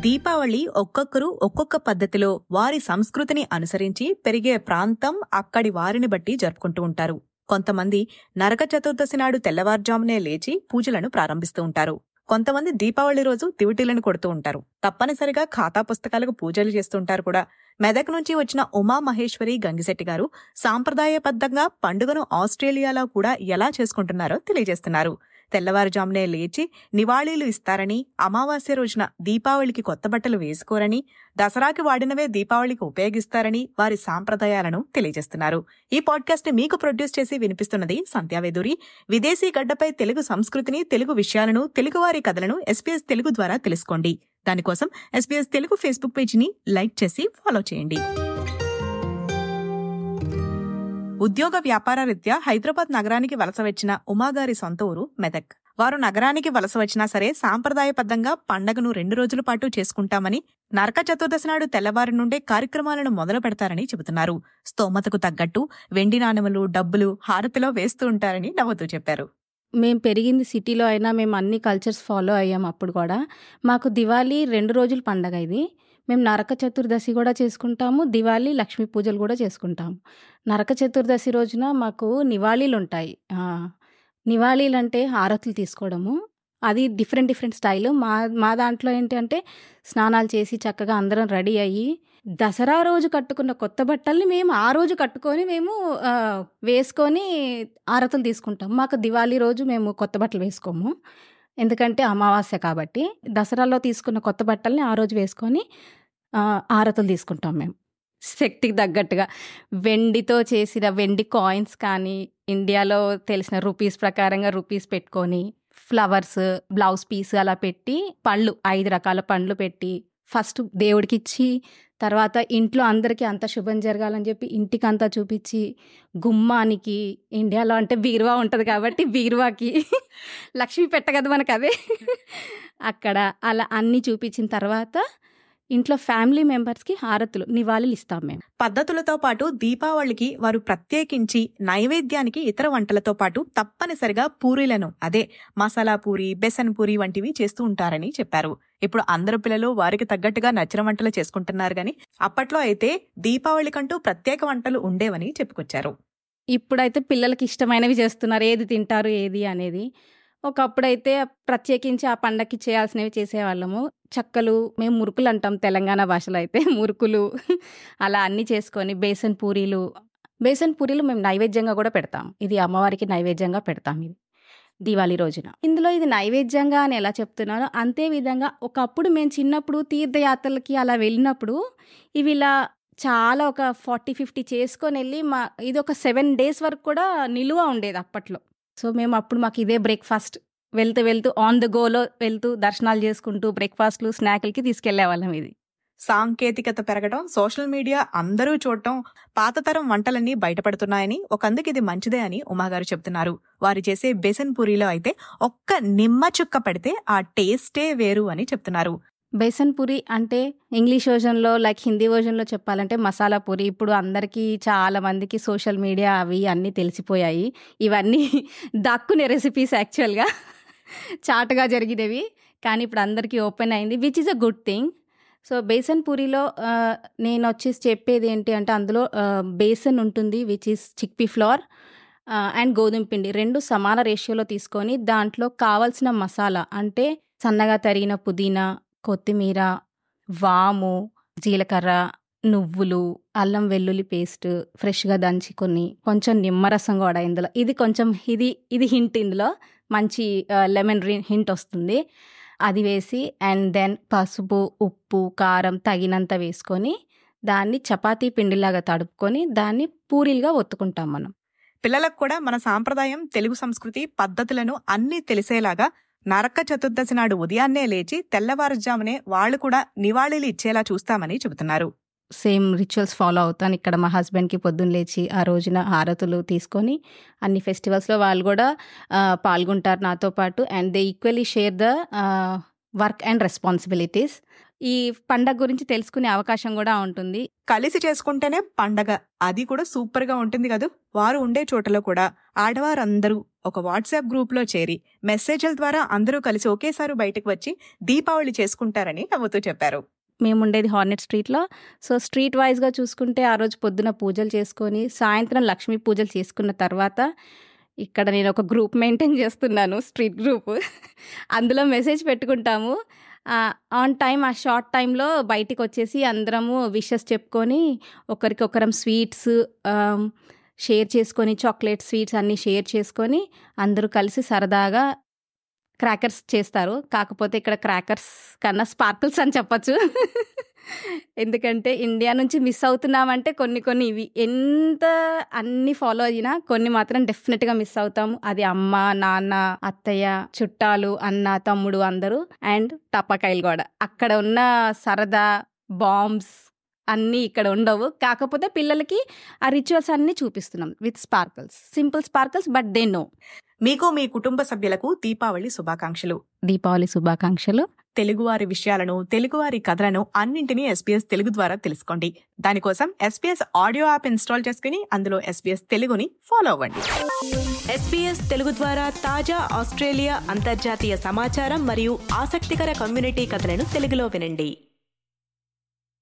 దీపావళి ఒక్కొక్కరు ఒక్కొక్క పద్ధతిలో వారి సంస్కృతిని అనుసరించి పెరిగే ప్రాంతం అక్కడి వారిని బట్టి జరుపుకుంటూ ఉంటారు. కొంతమంది నరక చతుర్దశి నాడు తెల్లవారుజామునే లేచి పూజలను ప్రారంభిస్తూ ఉంటారు. కొంతమంది దీపావళి రోజు దివిటీలను కొడుతూ ఉంటారు. తప్పనిసరిగా ఖాతా పుస్తకాలకు పూజలు చేస్తుంటారు కూడా. మెదక్ నుంచి వచ్చిన ఉమామహేశ్వరి గంగిశెట్టి గారు సాంప్రదాయబద్ధంగా పండుగను ఆస్ట్రేలియాలో కూడా ఎలా చేసుకుంటున్నారో తెలియజేస్తున్నారు. తెల్లవారుజామునే లేచి నివాళీలు ఇస్తారని, అమావాస్య రోజున దీపావళికి కొత్త బట్టలు వేసుకోరని, దసరాకి వాడినవే దీపావళికి ఉపయోగిస్తారని వారి సాంప్రదాయాలను తెలియజేస్తున్నారు. ఈ పాడ్కాస్ట్ ని మీకు ప్రొడ్యూస్ చేసి వినిపిస్తున్నది సంధ్యావేదూరి. విదేశీ గడ్డపై తెలుగు సంస్కృతిని, తెలుగు విషయాలను, తెలుగువారి కథలను SBS తెలుగు ద్వారా తెలుసుకోండి. దానికోసం SBS తెలుగు ఫేస్బుక్ పేజీని లైక్ చేసి ఫాలో చేయండి. ఉద్యోగ వ్యాపార రీత్యా హైదరాబాద్ నగరానికి వలస వచ్చిన ఉమాగారి సొంత ఊరు మెదక్. వారు నగరానికి వలస వచ్చినా సరే సాంప్రదాయబద్ధంగా పండగను 2 రోజుల పాటు చేసుకుంటామని, నరక చతుర్దశి నాడు తెల్లవారి నుండే కార్యక్రమాలను మొదలు పెడతారని చెబుతున్నారు. స్తోమతకు తగ్గట్టు వెండి నాణెములు, డబ్బులు హారతిలో వేస్తూ ఉంటారని నవ్వుతూ చెప్పారు. మేము పెరిగింది సిటీలో అయినా మేము అన్ని కల్చర్స్ ఫాలో అయ్యాం. అప్పుడు కూడా మాకు దివాళీ 2 రోజుల పండగ ఇది. మేము నరక చతుర్దశి కూడా చేసుకుంటాము, దివాళీ, లక్ష్మీ పూజలు కూడా చేసుకుంటాము. నరక చతుర్దశి రోజున మాకు నివాళీలు ఉంటాయి. నివాళీలు అంటే హారతులు తీసుకోవడము. అది డిఫరెంట్ స్టైల్. మా దాంట్లో ఏంటి అంటే స్నానాలు చేసి చక్కగా అందరం రెడీ అయ్యి దసరా రోజు కట్టుకున్న కొత్త బట్టల్ని మేము ఆ రోజు కట్టుకొని మేము వేసుకొని హారతులు తీసుకుంటాం. మాకు దివాళీ రోజు మేము కొత్త బట్టలు వేసుకోము, ఎందుకంటే అమావాస్య కాబట్టి. దసరాలో తీసుకున్న కొత్త బట్టల్ని ఆ రోజు వేసుకొని హారతులు తీసుకుంటాం మేము. శక్తికి తగ్గట్టుగా వెండితో చేసిన వెండి కాయిన్స్ కానీ, ఇండియాలో తెలిసిన రూపీస్ ప్రకారంగా రూపీస్ పెట్టుకొని, ఫ్లవర్స్, బ్లౌజ్ పీస్ అలా పెట్టి, పళ్ళు 5 రకాల పండ్లు పెట్టి ఫస్ట్ దేవుడికి ఇచ్చి, తర్వాత ఇంట్లో అందరికీ అంత శుభం జరగాలని చెప్పి ఇంటికి అంతా చూపించి, గుమ్మానికి, ఇండియాలో అంటే బీరువా ఉంటుంది కాబట్టి బీరువాకి లక్ష్మీ పెట్ట కదా మనకు అదే అక్కడ అలా అన్నీ చూపించిన తర్వాత ఇంట్లో ఫ్యామిలీ మెంబర్స్కి హారతులు, నివాళులు ఇస్తాం మేము. పద్ధతులతో పాటు దీపావళికి వారు ప్రత్యేకించి నైవేద్యానికి ఇతర వంటలతో పాటు తప్పనిసరిగా పూరీలను, అదే మసాలా పూరి, బెసన్ పూరి వంటివి చేస్తూ ఉంటారని చెప్పారు. ఇప్పుడు అందరు పిల్లలు వారికి తగ్గట్టుగా నచ్చిన వంటలు చేసుకుంటున్నారు గాని అప్పట్లో అయితే దీపావళికంటూ ప్రత్యేక వంటలు ఉండేవని చెప్పుకొచ్చారు. ఇప్పుడైతే పిల్లలకి ఇష్టమైనవి చేస్తున్నారు, ఏది తింటారు ఏది అనేది. ఒకప్పుడైతే ప్రత్యేకించి ఆ పండగకి చేయాల్సినవి చేసేవాళ్ళము. చక్కలు, మేము మురుకులు అంటాం తెలంగాణ భాషలో అయితే, మురుకులు అలా అన్నీ చేసుకొని, బేసన్ పూరీలు మేము నైవేద్యంగా కూడా పెడతాం. ఇది అమ్మవారికి నైవేద్యంగా పెడతాం ఇది దివాళీ రోజున. ఇందులో ఇది నైవేద్యంగా అని ఎలా చెప్తున్నానో అంతే విధంగా ఒకప్పుడు మేము చిన్నప్పుడు తీర్థయాత్రలకి అలా వెళ్ళినప్పుడు ఇవి ఇలా చాలా ఒక 40-50 చేసుకొని వెళ్ళి ఇది ఒక 7 days వరకు కూడా నిలువ ఉండేది అప్పట్లో. సో మేము అప్పుడు మాకు ఇదే బ్రేక్ఫాస్ట్, వెళ్తూ ఆన్ ద గోలో వెళ్తూ దర్శనాలు చేసుకుంటూ బ్రేక్ఫాస్ట్లు, స్నాక్లకి తీసుకెళ్లే వాళ్ళం. ఇది సాంకేతికత పెరగడం, సోషల్ మీడియా అందరూ చూడటం, పాతతరం వంటలన్నీ బయటపడుతున్నాయని, ఒకందుకు ఇది మంచిదే అని ఉమాగారు చెప్తున్నారు. వారు చేసే బేసన్ పూరీలో అయితే ఒక్క నిమ్మ చుక్క పెడితే ఆ టేస్టే వేరు అని చెప్తున్నారు. బేసన్ పూరి అంటే ఇంగ్లీష్ వర్జన్లో, లైక్ హిందీ వర్జన్లో చెప్పాలంటే మసాలా పూరి. ఇప్పుడు అందరికీ చాలా మందికి సోషల్ మీడియా అవి అన్నీ తెలిసిపోయాయి. ఇవన్నీ దక్కునే రెసిపీస్ యాక్చువల్గా చాటుగా జరిగినవి, కానీ ఇప్పుడు అందరికీ ఓపెన్ అయింది, which is a good thing. So besan పూరిలో నేను వచ్చేసి చెప్పేది ఏంటి అంటే అందులో బేసన్ ఉంటుంది, which is chickpea flour and గోధుమ పిండి 2 సమాన రేషియోలో తీసుకొని దాంట్లో కావాల్సిన మసాలా అంటే సన్నగా తరిగిన పుదీనా, కొత్తిమీర, వాము, జీలకర్ర, నువ్వులు, అల్లం వెల్లుల్లి పేస్ట్ ఫ్రెష్గా దంచుకొని, కొంచెం నిమ్మరసం కూడా ఇందులో, ఇది కొంచెం ఇది హింట్, ఇందులో మంచి లెమన్ హింట్ వస్తుంది. అది వేసి అండ్ దెన్ పసుపు, ఉప్పు, కారం తగినంత వేసుకొని దాన్ని చపాతీ పిండిలాగా తడుపుకొని దాన్ని పూరీలుగా ఒత్తుకుంటాం మనం. పిల్లలకు కూడా మన సాంప్రదాయం, తెలుగు సంస్కృతి పద్ధతులను అన్నీ తెలిసేలాగా నరక చతుర్దశి నాడు ఉదయాన్నే లేచి తెల్లవారుజామునే వాళ్ళు కూడా నివాళీలు ఇచ్చేలా చూస్తామని చెబుతున్నారు. సేమ్ రిచువల్స్ ఫాలో అవుతాను. ఇక్కడ మా హస్బెండ్కి పొద్దున్న లేచి ఆ రోజున హారతులు తీసుకొని అన్ని ఫెస్టివల్స్లో వాళ్ళు కూడా పాల్గొంటారు నాతో పాటు. And they equally share the work and responsibilities. ఈ పండగ గురించి తెలుసుకునే అవకాశం కూడా ఉంటుంది. కలిసి చేసుకుంటేనే పండగ, అది కూడా సూపర్ గా ఉంటుంది కదా. వారు ఉండే చోటలో కూడా ఆడవారందరూ ఒక వాట్సాప్ గ్రూప్ లో చేరి మెసేజ్ల ద్వారా అందరూ కలిసి ఒకేసారి బయటకు వచ్చి దీపావళి చేసుకుంటారని నవ్వుతూ చెప్పారు. మేము ఉండేది హార్నెట్ స్ట్రీట్లో. సో స్ట్రీట్ వైజ్గా చూసుకుంటే ఆ రోజు పొద్దున పూజలు చేసుకొని సాయంత్రం లక్ష్మీ పూజలు చేసుకున్న తర్వాత ఇక్కడ నేను ఒక గ్రూప్ మెయింటైన్ చేస్తున్నాను, స్ట్రీట్ గ్రూప్. అందులో మెసేజ్ పెట్టుకుంటాము. ఆన్ టైం, ఆ షార్ట్ టైంలో బయటికి వచ్చేసి అందరము విషెస్ చెప్పుకొని ఒకరికొకరం స్వీట్స్ షేర్ చేసుకొని, చాక్లెట్ స్వీట్స్ అన్నీ షేర్ చేసుకొని అందరూ కలిసి సరదాగా క్రాకర్స్ చేస్తారు. కాకపోతే ఇక్కడ క్రాకర్స్ కన్నా స్పార్కిల్స్ అని చెప్పచ్చు. ఎందుకంటే ఇండియా నుంచి మిస్ అవుతున్నామంటే కొన్ని ఇవి ఎంత అన్ని ఫాలో అయినా కొన్ని మాత్రం డెఫినెట్గా మిస్ అవుతాము. అది అమ్మ, నాన్న, అత్తయ్య, చుట్టాలు, అన్న, తమ్ముడు అందరూ. అండ్ టపాకాయలు కూడా. అక్కడ ఉన్న సరదా, బాంబ్స్ అన్నీ ఇక్కడ ఉండవు. కాకపోతే పిల్లలకి ఆ రిచువల్స్ అన్నీ చూపిస్తున్నాం with sparkles, simple sparkles, but they know. మీకు, మీ కుటుంబ సభ్యులకు దీపావళి శుభాకాంక్షలు. దీపావళి శుభాకాంక్షలు. తెలుగువారి విషయాలను, తెలుగువారి కథలను అన్నింటినీ SBS తెలుగు ద్వారా తెలుసుకోండి. దానికోసం SBS ఆడియో యాప్ ఇన్స్టాల్ చేసుకుని అందులో SBS తెలుగుని ఫాలో అవ్వండి. SBS తెలుగు ద్వారా తాజా ఆస్ట్రేలియా, అంతర్జాతీయ సమాచారం మరియు ఆసక్తికర కమ్యూనిటీ కథలను తెలుగులో వినండి.